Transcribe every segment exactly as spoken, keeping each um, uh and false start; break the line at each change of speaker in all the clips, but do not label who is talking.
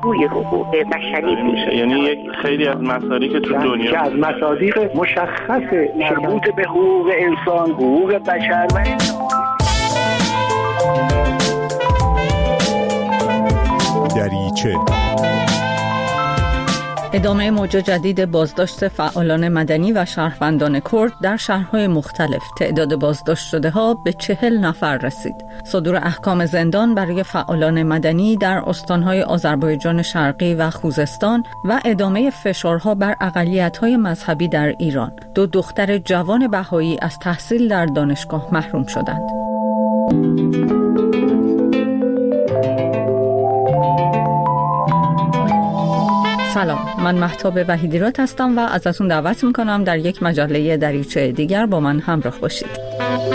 روی حقوق بشری
میشه. یعنی یک خیلی از مصادیق که تو دنیا
که از مصادیق مشخص مربوط به حقوق انسان، حقوق بشر و
دریچه.
ادامه موج جدید بازداشت فعالان مدنی و شهروندان کرد در شهرهای مختلف. تعداد بازداشت شده ها به چهل نفر رسید. صدور احکام زندان برای فعالان مدنی در استانهای آذربایجان شرقی و خوزستان و ادامه فشارها بر اقلیت‌های مذهبی در ایران. دو دختر جوان بهایی از تحصیل در دانشگاه محروم شدند. سلام، من مهتاب وحیدیرات هستم و ازتون دعوت میکنم در یک مجله دریچه دیگر با من همراه باشید.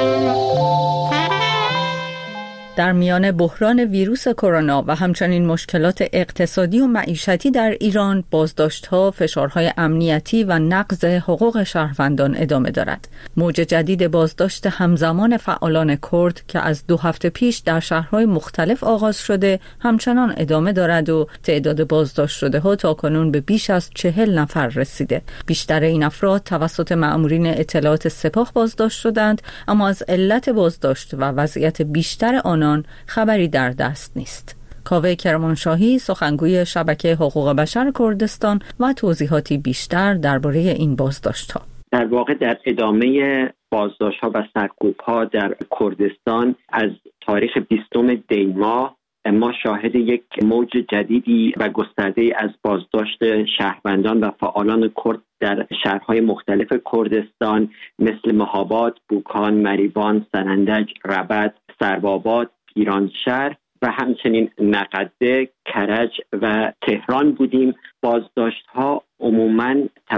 در میان بحران ویروس کرونا و همچنین مشکلات اقتصادی و معیشتی در ایران، بازداشت‌ها، فشارهای امنیتی و نقض حقوق شهروندان ادامه دارد. موج جدید بازداشت همزمان فعالان کرد که از دو هفته پیش در شهرهای مختلف آغاز شده، همچنان ادامه دارد و تعداد بازداشت شده‌ها تاکنون به بیش از چهل نفر رسیده. بیشتر این افراد توسط مأمورین اطلاعات سپاه بازداشت شدند، اما از علت بازداشت و وضعیت بیشتر آنان خبری در دست نیست. کاوه کرمانشاهی، سخنگوی شبکه حقوق بشر کردستان، و توضیحاتی بیشتر درباره این بازداشت‌ها.
در واقع در ادامه بازداشت‌ها و سرکوب‌ها در کردستان از تاریخ بیستم دی ماه ما شاهد یک موج جدیدی و گسترده‌ای از بازداشت شهروندان و فعالان کرد در شهرهای مختلف کردستان مثل مهاباد، بوکان، مریوان، سنندج، ربد، سروآباد، پیرانشهر و همچنین نقده، کرج و تهران بودیم. بازداشت‌ها عموماً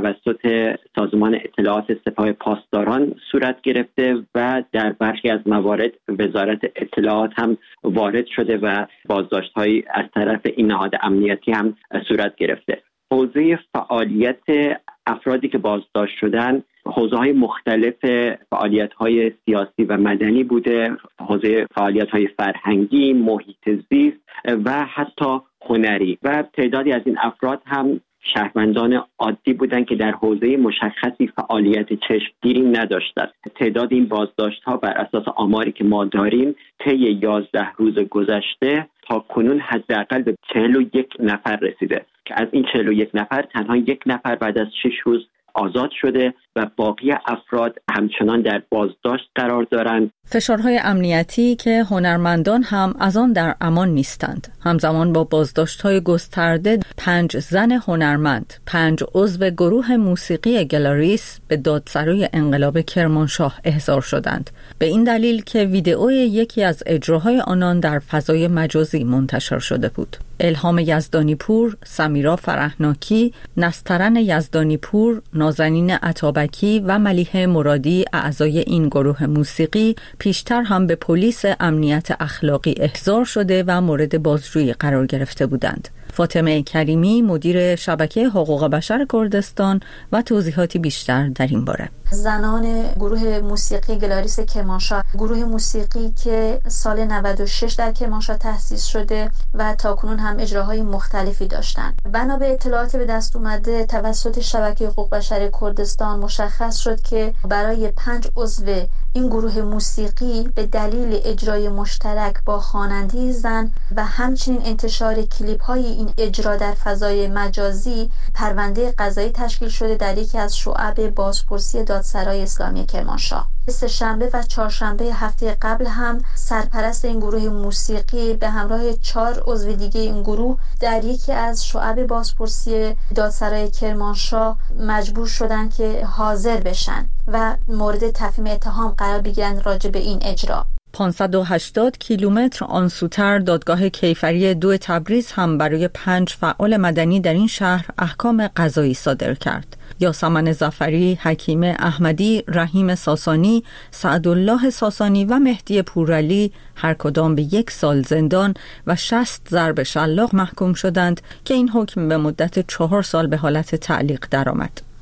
توسط سازمان اطلاعات سپاه پاسداران صورت گرفته و در برخی از موارد وزارت اطلاعات هم وارد شده و بازداشت‌هایی از طرف این نهاد امنیتی هم صورت گرفته. حوزه فعالیت افرادی که بازداشت شدن حوزه‌های مختلف فعالیت‌های سیاسی و مدنی بوده، حوزه فعالیت‌های فرهنگی، محیط زیست و حتی هنری، و تعدادی از این افراد هم شهروندان عادی بودند که در حوزه مشخصی فعالیت چشمگیری نداشتند. تعداد این بازداشت‌ها بر اساس آماری که ما داریم طی یازده روز گذشته تا کنون حداقل به چهل و یک نفر رسیده که از این چهل و یک نفر تنها یک نفر بعد از شش روز آزاد شده و باقی افراد همچنان در بازداشت قرار دارند.
فشارهای امنیتی که هنرمندان هم از آن در امان نیستند. همزمان با بازداشت‌های گسترده، پنج زن هنرمند، پنج عضو گروه موسیقی گلاریس به دادسرای انقلاب کرمانشاه احضار شدند. به این دلیل که ویدئوی یکی از اجراهای آنان در فضای مجازی منتشر شده بود. الهام یزدانی پور، سمیرا فرحناکی، نسترن یزدانی پور، نازنین عطابکی و ملیحه مرادی، اعضای این گروه موسیقی، پیشتر هم به پلیس امنیت اخلاقی احضار شده و مورد بازجویی قرار گرفته بودند. فاطمه کریمی، مدیر شبکه حقوق بشر کردستان، و توضیحاتی بیشتر در این باره.
زنان گروه موسیقی گلاریس کرمانشاه، گروه موسیقی که سال نود و شش در کرمانشاه تأسیس شده و تاکنون هم اجراهای مختلفی داشتند. بنا به اطلاعات به دست اومده توسط شبکه حقوق بشر کردستان مشخص شد که برای پنج عضو این گروه موسیقی به دلیل اجرای مشترک با خواننده زن و همچنین انتشار کلیپ های این اجرا در فضای مجازی پرونده قضایی تشکیل شده در یکی از شعب بازپرسی دادسرای اسلامی کرمانشاه. سه شنبه و چهارشنبه هفته قبل هم سرپرست این گروه موسیقی به همراه چهار عضو دیگه این گروه در یکی از شعب بازپرسی دادسرای کرمانشاه مجبور شدن که حاضر بشن و مورد تفهیم اتهام قرار بگیرن راجع به این اجرا.
پانصد و هشتاد کیلومتر آنسوتر دادگاه کیفری دو تبریز هم برای پنج فعال مدنی در این شهر احکام قضایی صادر کرد. یاسمن ظفری، حکیم احمدی، رحیم ساسانی، سعدالله ساسانی و مهدی پورعلی هر کدام به یک سال زندان و شصت ضرب شلاق محکوم شدند که این حکم به مدت چهار سال به حالت تعلیق درآمد.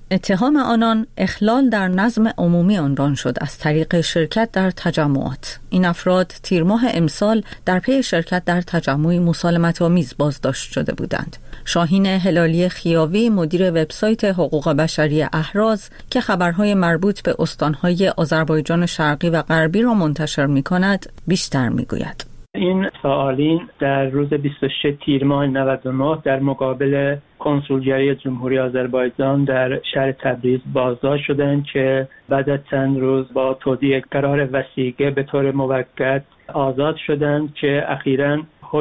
اتهام آنان اخلال در نظم عمومی عنوان شد از طریق شرکت در تجمعات. این افراد تیر ماه امسال در پی شرکت در تجمعی مسالمت‌آمیز بازداشت شده بودند. شاهین هلالی خیاوی مدیر وبسایت حقوق بشری اهراز که خبرهای مربوط به استانهای آذربایجان شرقی و غربی را منتشر می‌کند بیشتر می‌گوید.
این فعالین در روز بیست و شش تیر ماه نود و نه در مقابل کنسولگری جمهوری آذربایجان در شهر تبریز بازداشت شدند که بعد از چند روز با تودیع قرار وثیقه به طور موقت آزاد شدند که اخیراً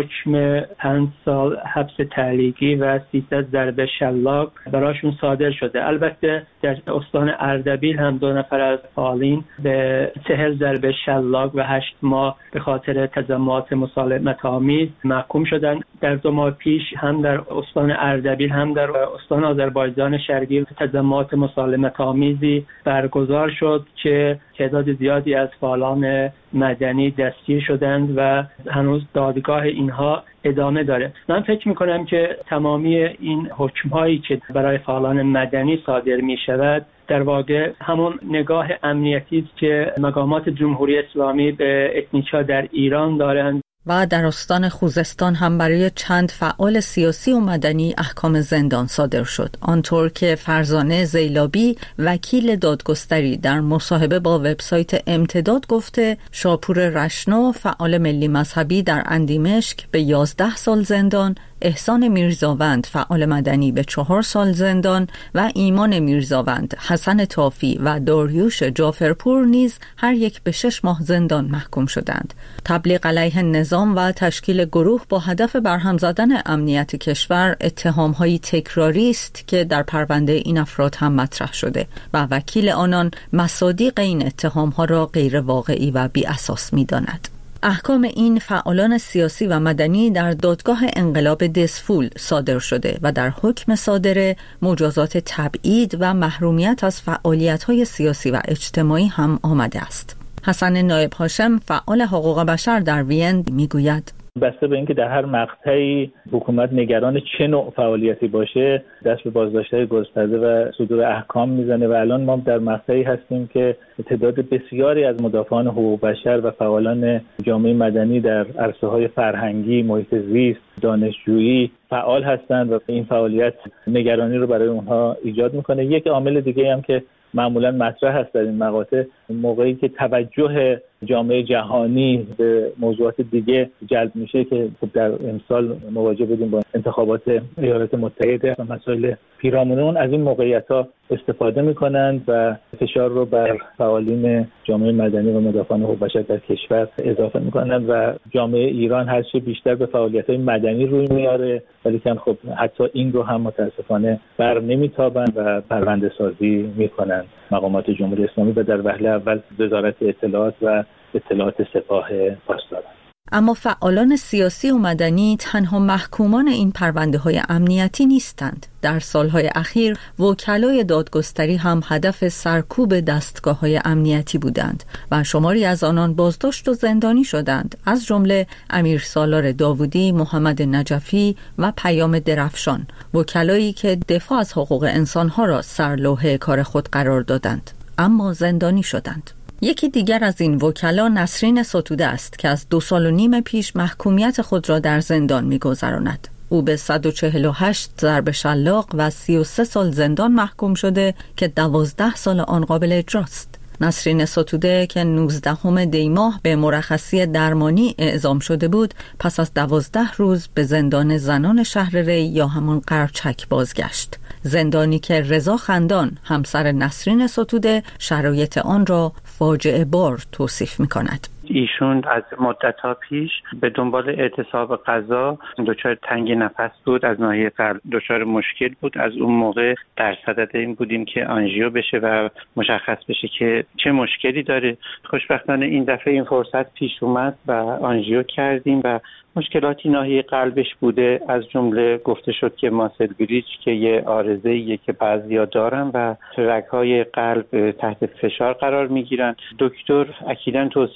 حکم پنج سال حبس تعلیقی و سیصد ضربه شلاق براشون صادر شده. البته در استان اردبیل هم دو نفر از فعالین به چهل ضربه شلاق و هشت ماه به خاطر تجمعات مسالمت‌آمیز محکوم شدند. در دو ماه پیش هم در استان اردبیل هم در استان آذربایجان شرقی تجمعات مسالمت‌آمیزی برگزار شد که تعداد زیادی از فعالان مدنی دستگیر شدند و هنوز دادگاه اینها ادامه داره. من فکر میکنم که تمامی این حکم‌هایی که برای فعالان مدنی صادر می شود در واقع همون نگاه امنیتی است که مقامات جمهوری اسلامی به اتنیک‌ها در ایران دارند.
و در استان خوزستان هم برای چند فعال سیاسی و مدنی احکام زندان صادر شد. آنطور که فرزانه زیلابی وکیل دادگستری در مصاحبه با وبسایت امتداد گفته، شاپور رشنو فعال ملی مذهبی در اندیمشک به یازده سال زندان، احسان میرزاوند فعال مدنی به چهار سال زندان و ایمان میرزاوند، حسن طافی و داریوش جعفرپور نیز هر یک به شش ماه زندان محکوم شدند. تبلیغ علیه نظام و تشکیل گروه با هدف برهم زدن امنیت کشور اتهام‌هایی تکراری است که در پرونده این افراد هم مطرح شده و وکیل آنان مصادیق این اتهام‌ها را غیر واقعی و بی اساس می‌داند. احکام این فعالان سیاسی و مدنی در دادگاه انقلاب دسفول صادر شده و در حکم صادره مجازات تبعید و محرومیت از فعالیت‌های سیاسی و اجتماعی هم آمده است. حسن نایب هاشم فعال حقوق بشر در وین میگوید
بسته به اینکه در هر مقطعی حکومت نگران چه نوع فعالیتی باشه دست به بازداشت‌های گسترده و صدور احکام میزنه و الان ما در مقطعی هستیم که تعداد بسیاری از مدافعان حقوق بشر و فعالان جامعه مدنی در عرصه‌های فرهنگی، محیط زیست، دانشجویی فعال هستند و این فعالیت نگرانی رو برای اونها ایجاد میکنه. یک عامل دیگه هم که معمولا مطرح هست در این مقاطع موقعی که توجه جامعه جهانی به موضوعات دیگه جلب میشه که خب در امسال مواجه بودیم با انتخابات ایالات متحده و مسائل پیرامون از این موقعیت‌ها استفاده میکنند و فشار رو بر فعالین جامعه مدنی و مدافعان حقوق بشر در کشور اضافه میکنند و جامعه ایران هر چه بیشتر به فعالیت‌های مدنی روی میاره ولی که خب حتی این رو هم متاسفانه بر نمیتابند و پرونده سازی میکنند مقامات جمهوری اسلامی و در وهله اول وزارت اطلاعات و اطلاعات سپاه پاسداران.
اما فعالان سیاسی و مدنی تنها محکومان این پرونده‌های امنیتی نیستند. در سالهای اخیر وکلای دادگستری هم هدف سرکوب دستگاه‌های امنیتی بودند و شماری از آنان بازداشت و زندانی شدند، از جمله امیر سالار داوودی، محمد نجفی و پیام درفشان، وکلایی که دفاع از حقوق انسان‌ها را سرلوحه کار خود قرار دادند اما زندانی شدند. یکی دیگر از این وکلا نسرین ستوده است که از دو سال و نیم پیش محکومیت خود را در زندان می‌گذراند. او به صد و چهل و هشت ضرب شلاق و سی و سه سال زندان محکوم شده که دوازده سال آن قابل اجراست. نسرین ستوده که نوزدهم دی ماه به مرخصی درمانی اعزام شده بود، پس از دوازده روز به زندان زنان شهر ری یا همان قرچک بازگشت. زندانی که رضا خندان همسر نسرین ستوده شرایط آن را فاجعه بار توصیف می‌کند.
ایشون از مدت‌ها پیش به دنبال اعتصاب غذا دچار تنگی نفس بود، از ناحیه قلب دچار مشکل بود. از اون موقع در صدد این بودیم که آنژیو بشه و مشخص بشه که چه مشکلی داره. خوشبختانه این دفعه این فرصت پیش اومد و آنژیو کردیم و مشکلاتی ناحیه قلبش بوده، از جمله گفته شد که ماسل گریچ که یه عارضه‌ایه که بعضیا دارن و رگ‌های قلب تحت فشار قرار میگیرن. دکتر اکیداً توصیه میکرد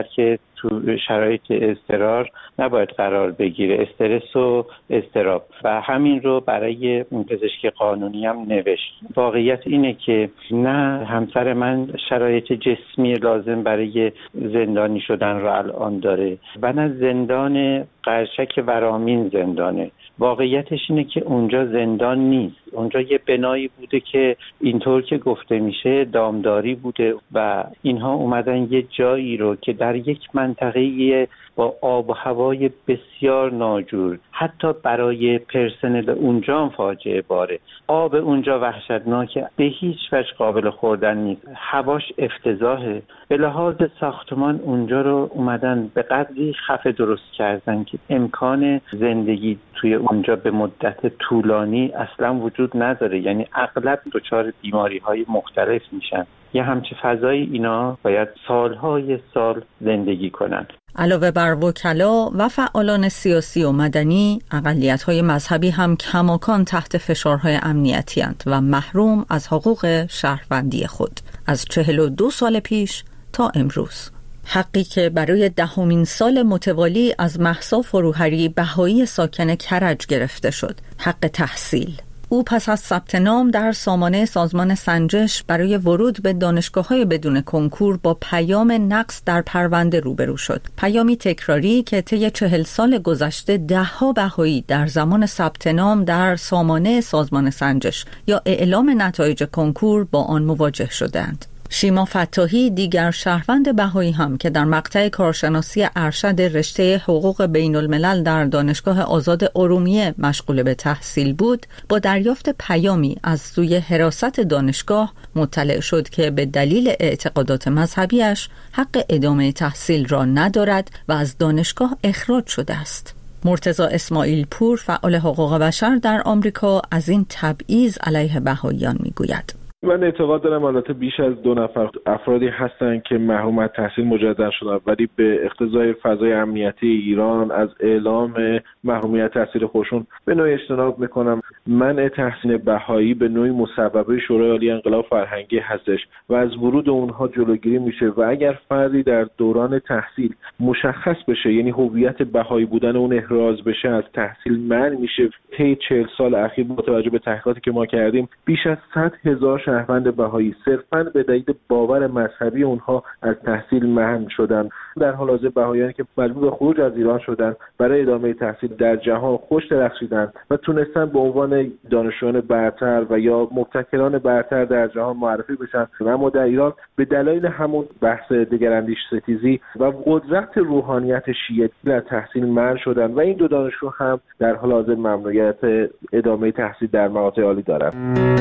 کرد که تو شرایط اضطرار نباید قرار بگیره، استرس و اضطراب، و همین رو برای پزشکی قانونی هم نوشت. واقعیت اینه که نه همسر من شرایط جسمی لازم برای زندانی شدن رو الان داره و نه زندان قرشک ورامین زندانه. واقعیتش اینه که اونجا زندان نیست، اونجا یه بنایی بوده که اینطور که گفته میشه دامداری بوده و اینها اومدن یه جایی رو که در یک منطقه با آب و هوای بسیار ناجور، حتی برای پرسنل اونجا هم فاجعه باره. آب اونجا وحشتناکه، به هیچ وجه قابل خوردن نیست، هواش افتضاحه. به لحاظ ساختمان اونجا رو اومدن به قدری خفه درست کردن که امکان زندگی توی اونجا به مدت طولانی اصلا وجود نداره، یعنی اغلب دچار بیماری‌های مختلف میشن. یه همچه فضایی اینا باید سالهای سال زندگی کنن.
علاوه بر وکلا و فعالان سیاسی و مدنی، اقلیت‌های مذهبی هم کماکان تحت فشارهای امنیتی اند و محروم از حقوق شهروندی خود از چهل و دو سال پیش تا امروز. حقی که برای دهمین سال متوالی از مهسا فروهری بهایی ساکن کرج گرفته شد، حق تحصیل. او پس از ثبت نام در سامانه سازمان سنجش برای ورود به دانشگاه‌های بدون کنکور با پیام نقص در پرونده روبرو شد. پیامی تکراری که طی چهل سال گذشته ده‌ها بهایی در زمان ثبت نام در سامانه سازمان سنجش یا اعلام نتایج کنکور با آن مواجه شدند. شیما فتاحی، دیگر شهروند بهایی هم که در مقطع کارشناسی ارشد رشته حقوق بین الملل در دانشگاه آزاد ارومیه مشغول به تحصیل بود، با دریافت پیامی از سوی حراست دانشگاه مطلع شد که به دلیل اعتقادات مذهبیش حق ادامه تحصیل را ندارد و از دانشگاه اخراج شده است. مرتضی اسماعیل پور، فعال حقوق بشر در آمریکا، از این تبعیض علیه بهاییان میگوید.
من اعتقاد دارم البته بیش از دو نفر افرادی هستن که محروم از تحصیل مجدد شدن، ولی به اقتضای فضای امنیتی ایران از اعلام محرومیت تحصیل خودشون به نوعی اجتناب میکنم. منع تحصیل بهایی به نوعی مصوبه شورای عالی انقلاب فرهنگی هستش و از ورود اونها جلوگیری میشه و اگر فردی در دوران تحصیل مشخص بشه، یعنی هویت بهایی بودن اون احراز بشه، از تحصیل منع میشه. طی چهل سال اخیر با توجه به تحقیقاتی که ما کردیم بیش از صد هزار شهروند بهایی صرفاً به دلیل باور مذهبی اونها از تحصیل منع شدن. در حال حاضر بهاییانی که مجبور به خروج از ایران شدن برای ادامه تحصیل در جهان خوش درخشیدن و تونستن به عنوان دانشجویان برتر و یا مبتکران برتر در جهان معرفی بشن، اما در ایران به دلایل همون بحث دگراندیش ستیزی و قدرت روحانیت شیعه از تحصیل منع شدن و این دو دانشجو هم در حال حاضر ممنوعیت ادامه تحصیل در مقاطع عالی دارند.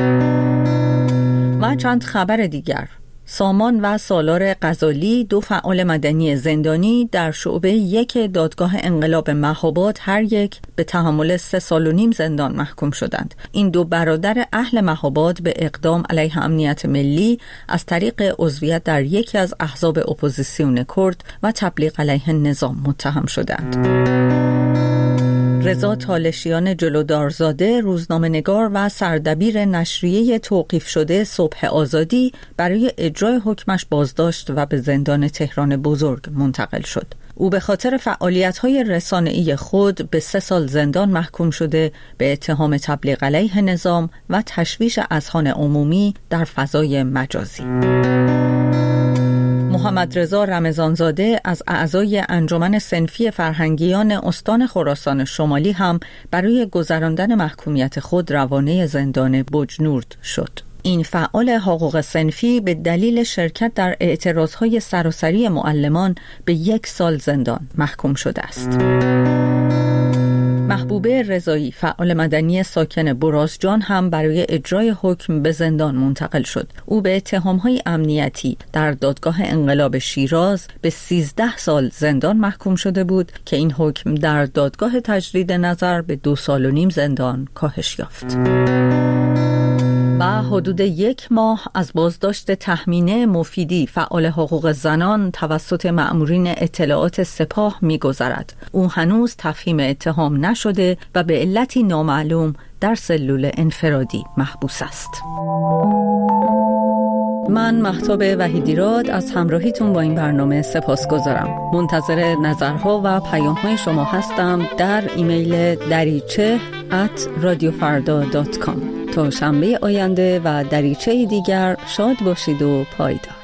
و چند خبر دیگر. سامان و سالار غزالی، دو فعال مدنی زندانی در شعبه یک دادگاه انقلاب مهاباد، هر یک به تحمل سه سال و نیم زندان محکوم شدند. این دو برادر اهل مهاباد به اقدام علیه امنیت ملی از طریق عضویت در یکی از احزاب اپوزیسیون کرد و تبلیغ علیه نظام متهم شدند. رضا تالشیان جلودارزاده، روزنامه‌نگار و سردبیر نشریه توقیف شده صبح آزادی، برای اجرای حکمش بازداشت و به زندان تهران بزرگ منتقل شد. او به خاطر فعالیت‌های رسانه‌ای خود به سه سال زندان محکوم شده به اتهام تبلیغ علیه نظام و تشویش اذهان عمومی در فضای مجازی. محمد رضا رمضانزاده از اعضای انجمن صنفی فرهنگیان استان خراسان شمالی هم برای گذراندن محکومیت خود روانه زندان بجنورد شد. این فعال حقوق صنفی به دلیل شرکت در اعتراضهای سراسری معلمان به یک سال زندان محکوم شده است. محبوبه رضایی، فعال مدنی ساکن برازجان، هم برای اجرای حکم به زندان منتقل شد. او به اتهام‌های امنیتی در دادگاه انقلاب شیراز به سیزده سال زندان محکوم شده بود که این حکم در دادگاه تجدید نظر به دو سال و نیم زندان کاهش یافت. و حدود یک ماه از بازداشت تهمینه مفیدی، فعال حقوق زنان، توسط مأمورین اطلاعات سپاه می‌گذرد. او هنوز تفهیم اتهام نشده و به علتی نامعلوم در سلول انفرادی محبوس است. من مهتاب وحیدیراد از همراهیتون با این برنامه سپاسگزارم. منتظر نظرها و پیام‌های شما هستم در ایمیل دریچه ات رادیو فردا دات کام. تا شنبه آینده و دریچه دیگر شاد باشید و پایدار.